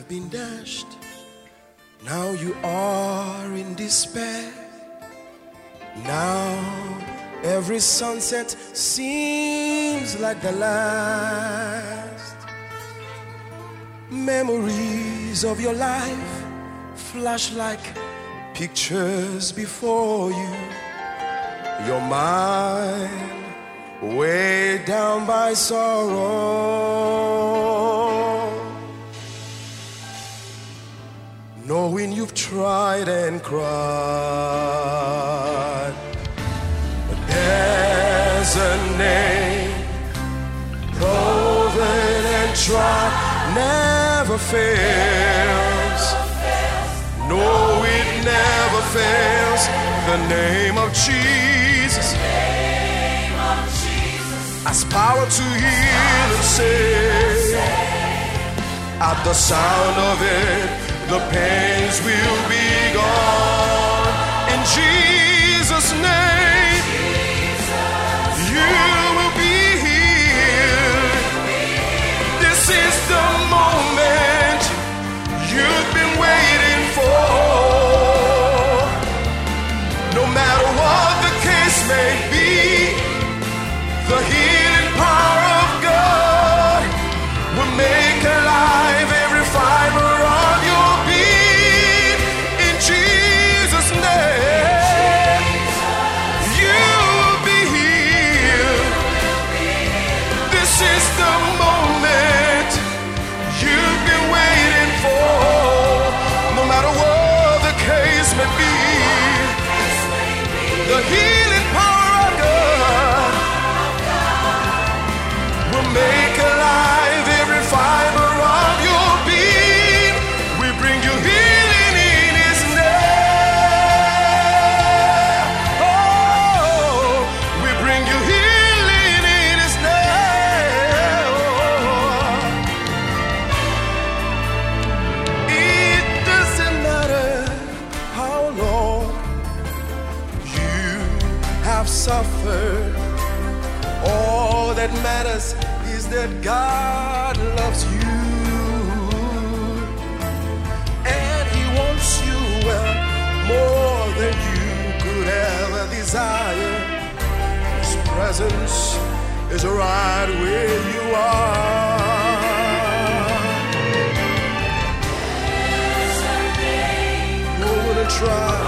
have been dashed. Now you are in despair. Now every sunset seems like the last. Memories of your life flash like pictures before you. Your mind weighed down by sorrow, knowing you've tried and cried. But there's a name, proven and tried, never fails. No, it never fails. The name of Jesus has power to heal and save. At the sound of it, the pains will be gone. In Jesus' name, you will be healed. This is the moment you've been waiting for. No matter what the case may be, the healing power of God will make alive every fiber of your being. In Jesus' name, you will be healed. This is the moment you've been waiting for. No matter what the case may be, the healing power of God will make alive every fiber of your being. We bring you healing in His name. Oh, we bring you healing in His name. It doesn't matter how long you have suffered. All that matters is that God loves you, and He wants you well more than you could ever desire. His presence is right where you are. You're gonna try.